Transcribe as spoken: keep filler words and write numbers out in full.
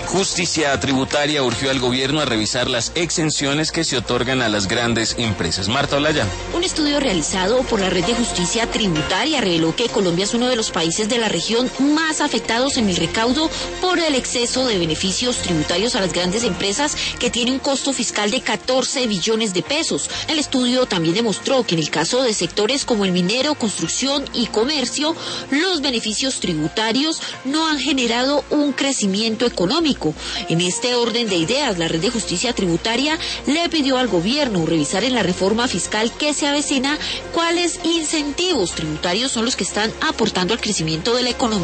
Justicia Tributaria urgió al gobierno a revisar las exenciones que se otorgan a las grandes empresas. Marta Olaya. Un estudio realizado por la Red de Justicia Tributaria reveló que Colombia es uno de los países de la región más afectados en el recaudo por el exceso de beneficios tributarios a las grandes empresas, que tiene un costo fiscal de catorce billones de pesos. El estudio también demostró que en el caso de sectores como el minero, construcción y comercio, los beneficios tributarios no han generado un crecimiento económico. En este orden de ideas, la Red de Justicia Tributaria le pidió al gobierno revisar en la reforma fiscal que se avecina cuáles incentivos tributarios son los que están aportando al crecimiento de la economía.